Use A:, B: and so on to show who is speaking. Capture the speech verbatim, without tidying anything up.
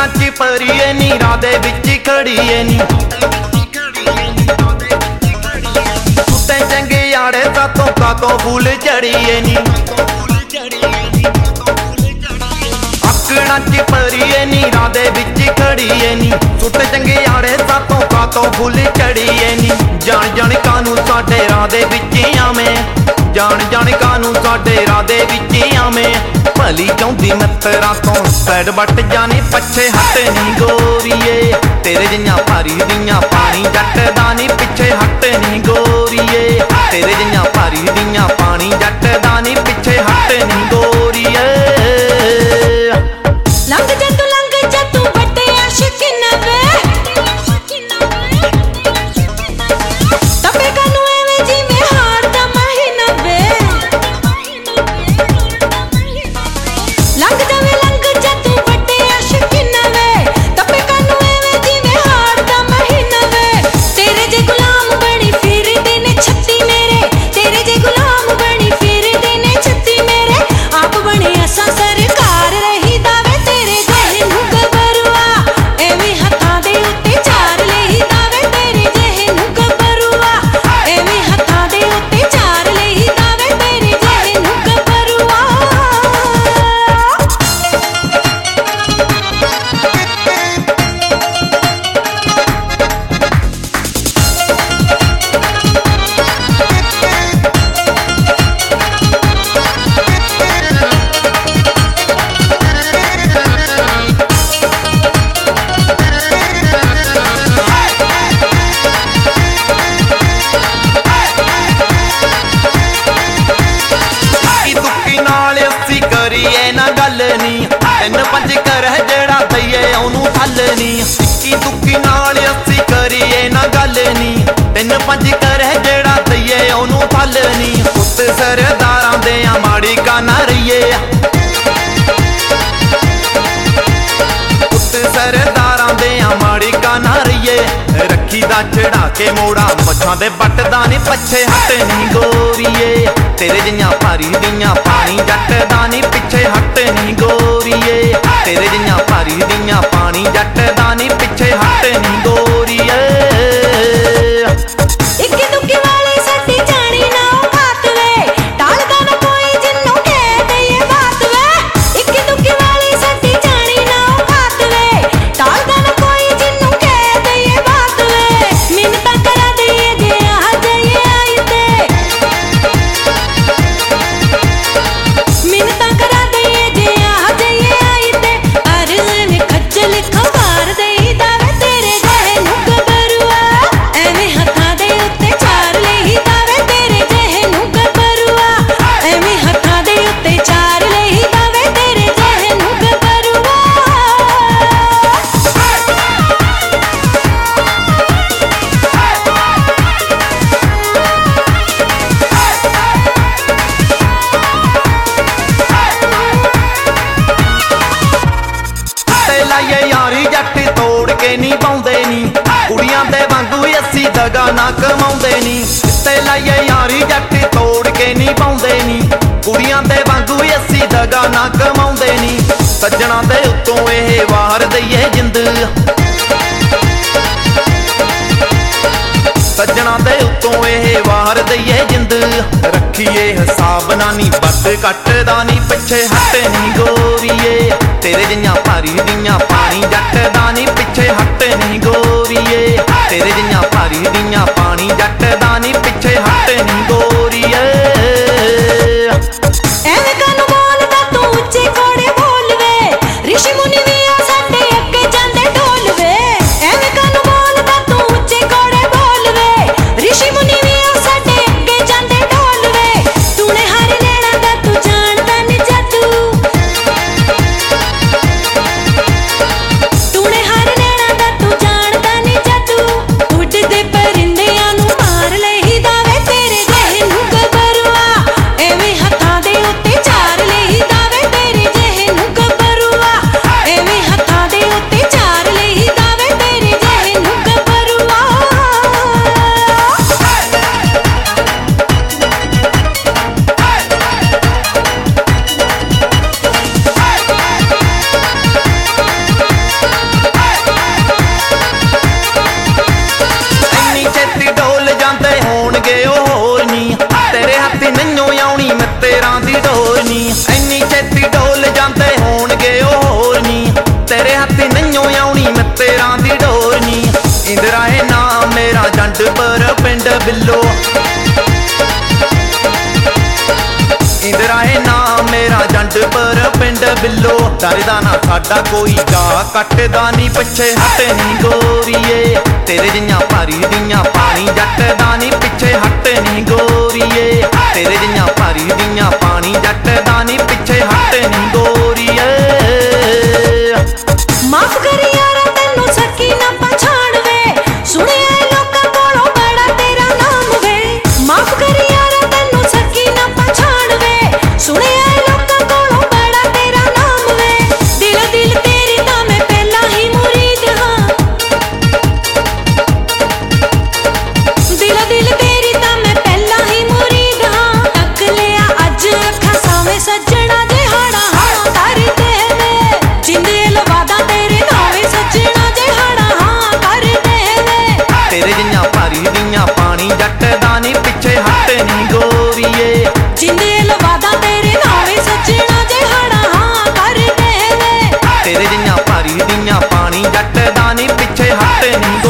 A: ਅੱਖਾਂ 'ਚ ਪਰੀਏ ਨੀ ਰਾਹ ਦੇ ਵਿੱਚ ਖੜੀਏ ਨੀ ਸੁੱਤੇ ਚੰਗੇ ਆੜੇ ਸਾਤੋਂ ਕਾਤੋਂ ਫੁੱਲ ਝੜੀਏ ਨੀ ਅੱਖਾਂ 'ਚ ਪਰੀਏ ਨੀ ਰਾਹ ਦੇ ਵਿੱਚ ਖੜੀਏ ਨੀ ਸੁੱਤੇ ਚੰਗੇ ਆੜੇ ਸਾਤੋਂ ਕਾਤੋਂ ਫੁੱਲ ਝੜੀਏ ਨੀ ਜਾਣ ਜਾਣ ਕਾਨੂੰ ਸਾਡੇ ਰਾਹ ਦੇ ਵਿੱਚ ਆਵੇਂ ਜਾਣ ਜਾਣ ਕਾਨੂੰ ਸਾਡੇ ਰਾਹ ਦੇ ਵਿੱਚ ਆਵੇਂ ਭਲੀ ਚਾਹੁੰਦੀ ਮਿੱਤਰਾਂ ਤੋਂ ਸਾਈਡ ਵੱਟ ਜਾਣੀ ਪਿੱਛੇ ਹਟ ਨੀ ਗੋਰੀਏ ਤੇਰੇ ਜਿਹੀਆਂ ਭਾਰੀ ਦੀਆਂ ਪਾਣੀ ਜੱਟ ਦਾ ਨੀ ਪਿੱਛੇ ਹਟ ਨੀ ਗੋਰੀਏ ਤੇਰੇ ਜਿਹੀਆਂ ਭਾਰੀ ਦੀਆਂ ਪਾਣੀ ਜੱਟ ਦਾ ਨੀ ਪਿੱਛੇ ਹਟ ਨੀ ਗੋਰੀਏ
B: ਲੰਘ ਜਾ ਤੂੰ ਲੰਘ ਜਾ ਤੂੰ ਵੱਡੇ ਆਸ਼ਿਕ ਨਵੇਂ ਤਪੇ ਕਾਨੂੰ ਐਵੇਂ ਜਿਵੇਂ ਹਾਰ ਦਾ ਮਹੀਨਾ ਵੇ ਲੰਘ ਜਾਵੇ ਲੰਘ ਜਾ ਤੂੰ ਵੱਡੇ ਆਸ਼ਿਕ ਨਵੇਂ ਤਪੇ ਕਾਨੂੰ ਐਵੇਂ ਜਿਵੇਂ ਹਾਰ ਦਾ ਮਹੀਨਾ ਵੇ ਤੇਰੇ ਜੇ ਗੁਲਾਮ ਬਣੀ ਫਿਰਦੇ ਨੇ ਛੱਤੀ ਮੇਰੇ ਤੇਰੇ ਜੇ ਗੁਲਾਮ ਬਣੀ ਫਿਰਦੇ ਨੇ ਛੱਤੀ ਮੇਰੇ ਆਪ ਬਣੇ ਅਸਾਂ ਸਰਕਾਰ ਰਹੀ ਦਾਵੇ ਤੇਰੇ ਜਿਹੇ ਨੂੰ ਗਬਰੂਆ ਐਵੇਂ ਹੱਥਾਂ ਦੇ ਉੱਤੇ ਚਾਰ ਲਈ ਦਾਵੇ ਤੇਰੇ ਜਿਹੇ ਨੂੰ ਗਬਰੂਆ ਐਵੇਂ ਹੱਥਾਂ ਦੇ ਉੱਤੇ ਚਾਰ ਲਈ ਦਾਵੇ ਤੇਰੇ ਜਿਹੇ ਨੂੰ ਗਬਰੂਆ
A: ਕਰੀਏ ਨਾ ਗੱਲ ਨੀ ਤਿੰਨ ਪੰਜ ਕਰ ਜਿਹੜਾ ਦਈਏ ਉਹਨੂੰ ਥੱਲ ਨੀ ਇੱਕੀ ਦੁੱਕੀ ਨਾਲ ਅਸੀਂ ਕਰੀਏ ਨਾ ਗੱਲ ਨੀ ਤਿੰਨ ਪੰਜ ਕਰ ਜਿਹੜਾ ਦਈਏ ਉਹਨੂੰ ਥੱਲ ਨੀ ਉੱਤੇ ਸਰਦਾਰਾਂ ਦੇ ਆ ਮਾੜੀ ਕਾ ਨਾ ਰਹੀਏ ਉੱਤੇ ਸਰਦਾਰਾਂ ਦੇ ਆ ਮਾੜੀ ਕਾ ਨਾ ਰਹੀਏ ਰੱਖੀ ਦਾ ਚੜਾ ਕੇ ਮੋੜਾ ਮੱਛਾਂ ਦੇ ਵੱਟਦਾ ਨੀ ਪਿੱਛੇ ਹਟ ਨੀ ਗੋਰੀਏ ਤੇਰੇ ਜਿਹੀਆਂ ਭਾਰੀ ਦੀਆਂ ਪਾਣੀ ਜੱਟ ਦਾ ਨੀ ਪਿੱਛੇ ਹਟ ਨੀ ਗੋਰੀਏ ਤੇਰੇ ਜਿਹੀਆਂ ਭਾਰੀ ਦੀਆਂ ਪਾਣੀ ਜੱਟ ਦਾ ਨੀ ਪਿੱਛੇ ਹਟ ਨੀ ਗੋਰੀਏ
B: ਇੱਕੀ ਦੁੱਕੀ ਵਾਲੀ ਸਾਡੀ ਜਾਣੀ ਨਾ ਬਾਤ ਵੇ ਟਾਲਦਾ ਨਾ ਕੋਈ ਜਿੰਨੂੰ ਕਹਿ ਦਈਏ ਬਾਤ ਵੇ ਇੱਕੀ ਦੁੱਕੀ ਵਾਲੀ ਸਾਡੀ ਜਾਣੀ ਨਾ ਬਾਤ ਵੇ ਟਾਲਦਾ ਨਾ ਕੋਈ ਜਿੰਨੂੰ ਕਹਿ ਦਈਏ ਬਾਤ ਵੇ ਮਿੰਨਤਾਂ ਕਰਾ ਦਈਏ ਜੇ ਆ ਜਾਈਏ ਆਈ ਤੇ ਮਿੰਨਤਾਂ ਕਰਾ ਦਈਏ ਜੇ ਆ ਜਾਈਏ ਆਈ ਤੇ ਅਰਜ਼ ਵਿੱਚ ਖੱਜਲ ਖਵਾਰ ਦੇਈ ਦਾਵੇ ਤੇਰੇ ਜਿਹੇ ਨੂੰ ਗਬਰੂਆ ਐਵੇਂ ਹੱਥਾਂ ਦੇ ਉੱਤੇ ਚਾਰ ਲਈ ਦਾਵੇ ਤੇਰੇ ਜਿਹੇ ਨੂੰ ਗਬਰੂਆ ਐਵੇਂ ਹੱਥਾਂ ਦੇ ਉੱਤੇ ਚਾਰ ਲਈ ਦਾਵੇ ਤੇਰੇ ਜਿਹੇ ਨੂੰ ਗਬਰੂਆ
A: ਤੇ ਲਾਈਏ ਯਾਰੀ ਜੱਟ ਤੋੜ ਕੇ ਨਹੀਂ ਪਾਉਂਦੇ ਨੀ ਕੁੜੀਆਂ ਦੇ ਵਾਂਗੂ ਅਸੀਂ ਦਗਾ ਨਾ ਕਮਾਉਂਦੇ ਨੀ ਤੇ ਲਾਈਏ ਯਾਰੀ ਜੱਟ ਤੋੜ ਕੇ ਨਹੀਂ ਪਾਉਂਦੇ ਨੀ ਕੁੜੀਆਂ ਦੇ ਵਾਂਗੂ ਅਸੀਂ ਦਗਾ ਨਾ ਕਮਾਉਂਦੇ ਨੀ ਸੱਜਣਾ ਦੇ ਉੱਤੋਂ ਇਹ ਵਾਰ ਦਈਏ ਜਿੰਦ ਸੱਜਣਾ ਦੇ ਉੱਤੋਂ ਇਹ ਵਾਰ ਦਈਏ ਜਿੰਦ ਰੱਖੀਏ ਹਿਸਾਬ ਨਾ ਨੀ ਵੱਧ ਘੱਟ ਦਾ ਨੀ ਪਿੱਛੇ ਹਟ ਨੀ ਗੋਰੀਏ ਤੇਰੇ ਜਿਹੀਆਂ ਭਾਰੀ ਦੀਆਂ ਪਾਣੀ ਜੱਟ ਦਾ ਨੀ ਪਿੱਛੇ ਹਟ ਨੀ ਗੋਰੀਏ ਤੇਰੇ ਜਿਹੀਆਂ ਭਾਰੀ ਦੀਆਂ ਪਾਣੀ ਜੱਟ ਦਾ ਨੀ ਪਿੱਛੇ ਹਟ ਨੀ ਗੋਰੀਏ
B: ਐਵੇਂ ਕਾਨੂੰ ਬੋਲਦਾ ਤੂੰ ਉੱਚੇ ਕੋੜੇ ਬੋਲ ਵੇ ਰਿਸ਼ੀ ਮੁਨੀ ਵੀ ਆ ਸਾਡੇ ਅੱਗੇ ਜਾਂਦੇ ਢੋਲ ਵੇ ਐਵੇਂ ਕਾਨੂੰ ਬੋਲਦਾ ਤੂੰ ਉੱਚੇ ਕੋੜੇ ਬੋਲ ਵੇ ਰਿਸ਼ੀ ਮੁਨੀ ਵੀ ਆ ਸਾਡੇ ਅੱਗੇ ਜਾਂਦੇ ਢੋਲ ਵੇ ਤੂਨੇ ਹਰ ਨੈਣਾ ਦਾ ਤੂੰ ਜਾਣਦਾ ਨੀ ਜਾਦੂ ਤੂਨੇ ਹਰ ਨੈਣਾ ਦਾ ਤੂੰ ਜਾਣਦਾ ਨੀ ਜਾਦੂ ਉੱਡ
A: बिल्लो इंदराए ना मेरा जंड पर पिंड बिल्लो डरदा ना साडा कोई गा कटदा नी पिछे हट नी गोरीए तेरे जियां भारी दियां पानी जटदा नी पिछे हट नी गोरीए तेरे जियां भारी दियां पानी जटदा नी पिछे हट नी गोरीए
B: माफ कर यारा तैनू सकी ना पछाण वे सुनिया लोकां कोलों बड़ा तेरा नाम वे माफ कर यारा तैनू सकी ना पछाण वे सुनिया लोकां कोलों बड़ा तेरा नाम वे दिल दिल तेरी तां मैं पहला ही मुरीद हां दिल दिल तेरी तां मैं पहला ही मुरीद हां तक लिया अज अखां सावें सज्जणा दिहाड़ा हां कर दे वे जिंदे लवादा तेरे नावें सज्जणा दिहाड़ा हां कर दे वे
A: तेरे जियां भारी दियां पानी जटदा नी पिछे हट नी गोरीए
B: जिंदे लवादा तेरे नावें सज्जणा दिहाड़ा हां कर दे वे
A: तेरे जियां भारी दियां पानी जटदा नी पिछे हट नी